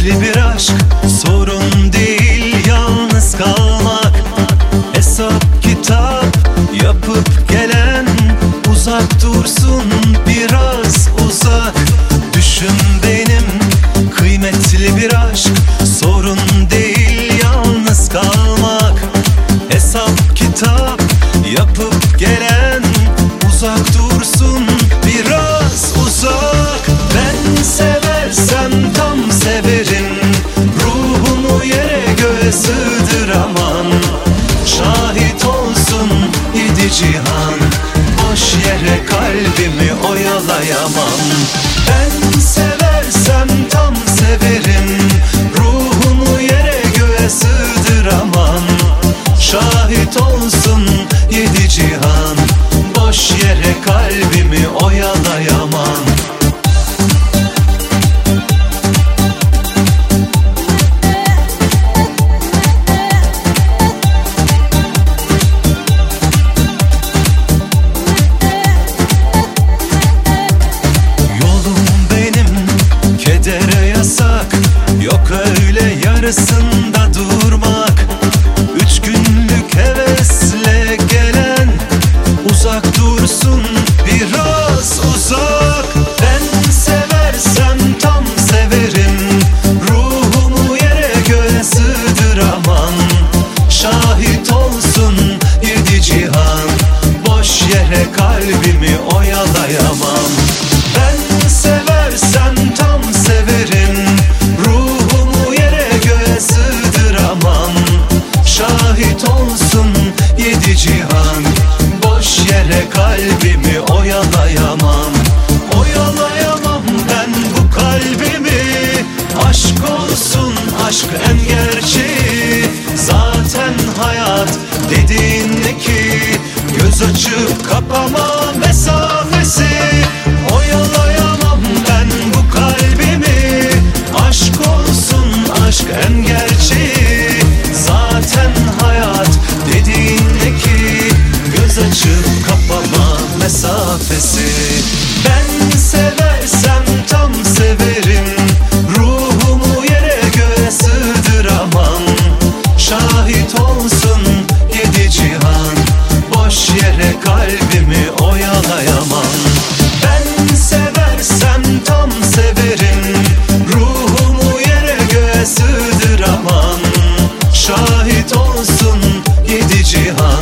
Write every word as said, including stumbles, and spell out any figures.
Kıymetli bir aşk sorun değil, yalnız kalmak. Hesap kitap yapıp gelen uzak dursun, biraz uzak. Düşün benim, kıymetli bir aşk sorun değil, yalnız kalmak. Hesap kitap yapıp gelen uzak dursun, biraz uzak. Ben seversem tam severim, ruhumu yere göğe sığdıramam. Şahit olsun yedi cihan, boş yere kalbimi oyalayamam. Ben seversem tam severim, ruhumu yere göğe sığdıramam. Şahit olsun yedi cihan, boş yere kalbimi oyalayamam. Kedere yasak, yok öyle yarısında durmak. Üç günlük hevesle gelen uzak dursun, biraz uzak. Ben seversem tam severim, ruhumu yere göğe sığdıramam. Şahit olsun yedi cihan, boş yere kalbimi oyalayamam. Ben seversem tam severim, ruhumu yere göğe sığdıramam. Şahit olsun yedi cihan, boş yere kalbimi oyalayamam. Oyalayamam ben bu kalbimi, aşk olsun aşk en gerçeği. Zaten hayat dediğin ne ki, göz açıp kapama mesafesi. Oyalayamam ben bu kalbimi, aşk olsun aşk en gerçeği. Zaten hayat dediğin ne ki, göz açıp kapama mesafesi. Ben seversem tam severim, ruhumu yere göğe sığdıramam. Şahit olsun yedi cihan, boş yere kalbimi oyalayamam. Ben seversem tam severim, ruhumu yere göğe sığdıramam. Şahit olsun yedi cihan,